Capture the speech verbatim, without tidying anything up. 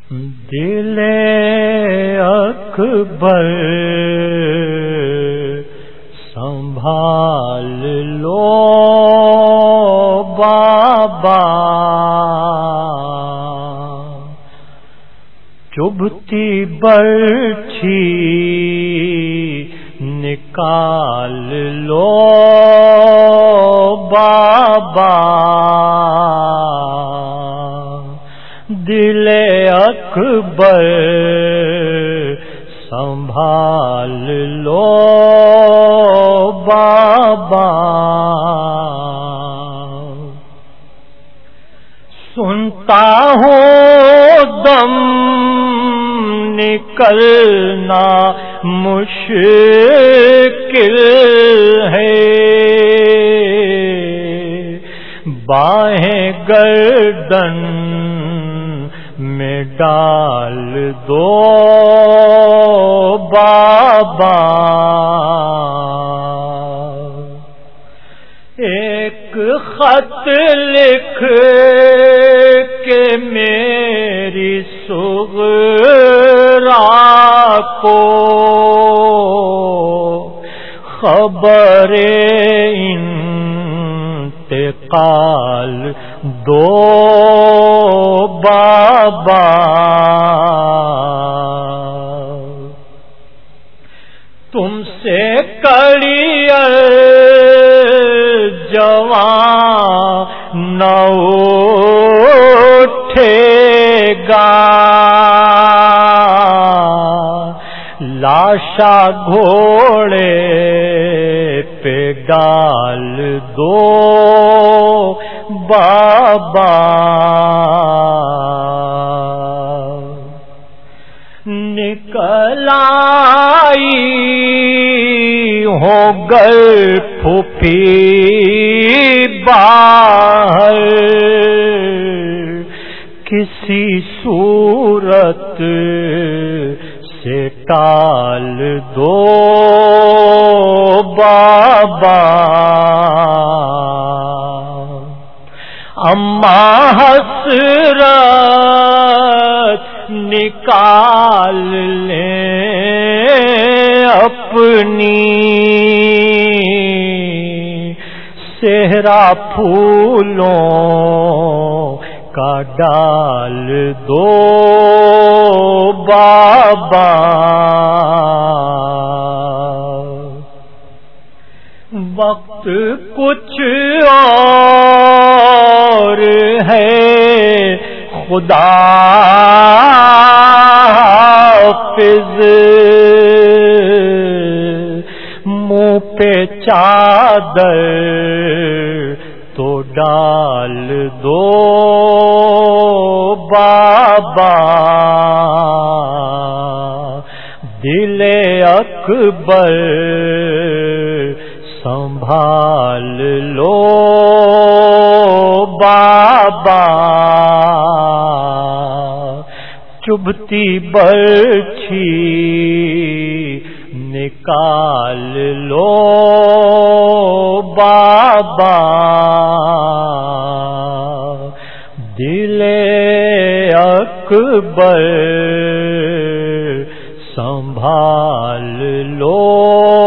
دل اکبر سنبھال لو بابا، چبھتی برچھی نکال لو بابا، دل اکبر سنبھال لو بابا، سنتا ہوں دم نکلنا مشکل ہے، باہیں گردن میں ڈال دو بابا، ایک خط لکھ کے میری صغرا کو خبر انتقال دو بابا، تم سے کڑی جوان نہ اٹھے گا، لاشا گھوڑے پہ ڈال دو بابا، نکل آئی ہو گر پھوپھی باہر، کسی صورت سے ٹال دو بابا، اماں حسرت نکال لیں اپنی، صحرا پھولوں کا ڈال دو بابا، وقت کچھ اور ہے خدا حافظ، منہ پہ چادر تو ڈال دو بابا، دل اکبر سنبھال لو بابا، چبھتی برچھی نکال لو بابا، دل اکبر سنبھال لو